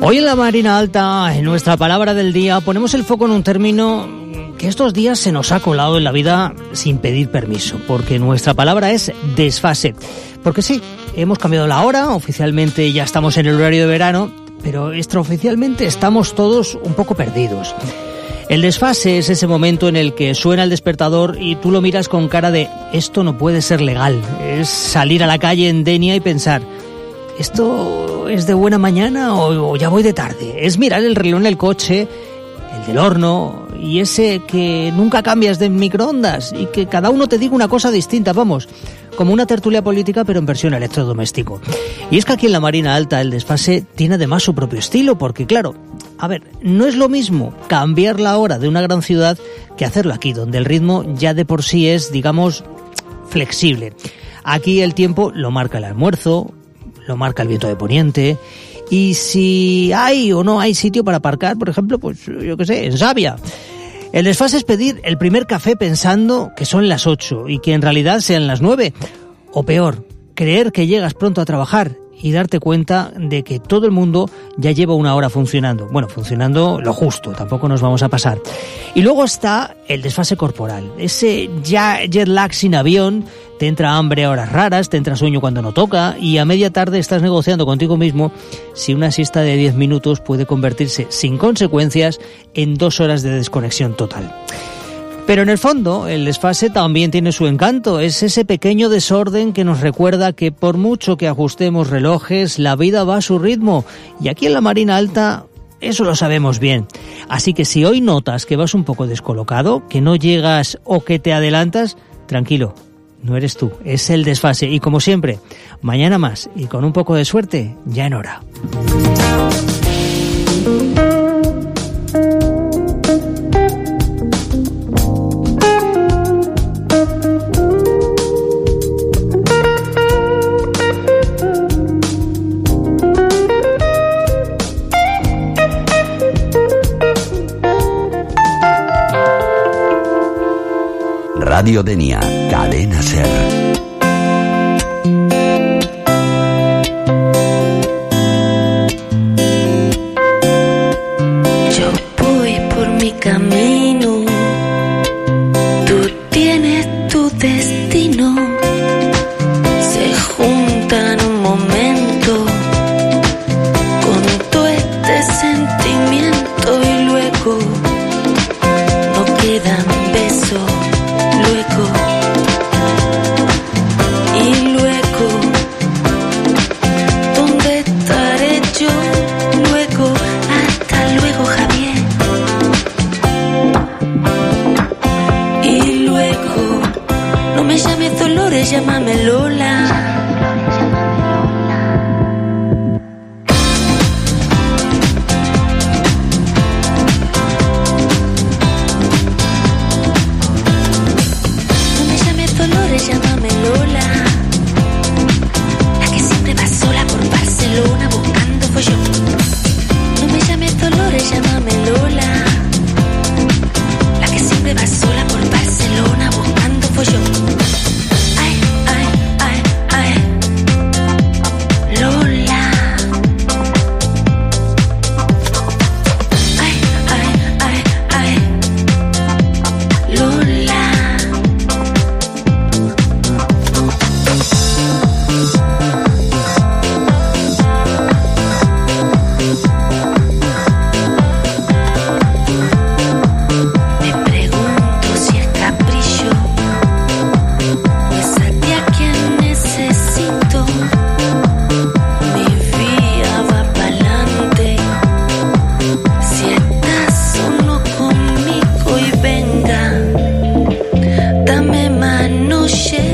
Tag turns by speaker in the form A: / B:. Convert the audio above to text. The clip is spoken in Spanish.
A: Hoy en la Marina Alta, en nuestra palabra del día, ponemos el foco en un término que estos días se nos ha colado en la vida sin pedir permiso, porque nuestra palabra es desfase. Porque sí, hemos cambiado la hora, oficialmente ya estamos en el horario de verano, pero extraoficialmente estamos todos un poco perdidos. El desfase es ese momento en el que suena el despertador y tú lo miras con cara de esto no puede ser legal. Es salir a la calle en Denia y pensar, ¿esto es de buena mañana o ya voy de tarde? Es mirar el reloj en el coche, el del horno y ese que nunca cambias de microondas y que cada uno te diga una cosa distinta, vamos, como una tertulia política pero en versión electrodoméstico. Y es que aquí en la Marina Alta el desfase tiene además su propio estilo porque, claro, a ver, no es lo mismo cambiar la hora de una gran ciudad que hacerlo aquí, donde el ritmo ya de por sí es, digamos, flexible. Aquí el tiempo lo marca el almuerzo, lo marca el viento de poniente, y si hay o no hay sitio para aparcar, por ejemplo, pues yo qué sé, en Savia. El desfase es pedir el primer café pensando que son las 8 y que en realidad sean las 9. O peor, creer que llegas pronto a trabajar y darte cuenta de que todo el mundo ya lleva una hora funcionando. Bueno, funcionando lo justo, tampoco nos vamos a pasar. Y luego está el desfase corporal, ese ya jet lag sin avión, te entra hambre a horas raras, te entra sueño cuando no toca y a media tarde estás negociando contigo mismo si una siesta de 10 minutos puede convertirse sin consecuencias en 2 horas de desconexión total. Pero en el fondo, el desfase también tiene su encanto. Es ese pequeño desorden que nos recuerda que por mucho que ajustemos relojes, la vida va a su ritmo. Y aquí en la Marina Alta, eso lo sabemos bien. Así que si hoy notas que vas un poco descolocado, que no llegas o que te adelantas, tranquilo, no eres tú, es el desfase. Y como siempre, mañana más y con un poco de suerte, ya en hora.
B: Radio Denia, Cadena Ser.
C: Yo voy por mi camino, tú tienes tu destino, se juntan un momento con todo este sentimiento y luego no quedan besos. Y luego, ¿dónde estaré yo? Luego, hasta luego, Javier. Y luego, no me llames Dolores, llámame Lola. Llámame Lola, la que siempre va sola por Barcelona buscando follón. No me llames Dolores, llámame Lola, la que siempre va sola por Barcelona buscando follón. Ay, ay, ay, ay, Lola. Ay, ay, ay, ay, Lola. Dame más noche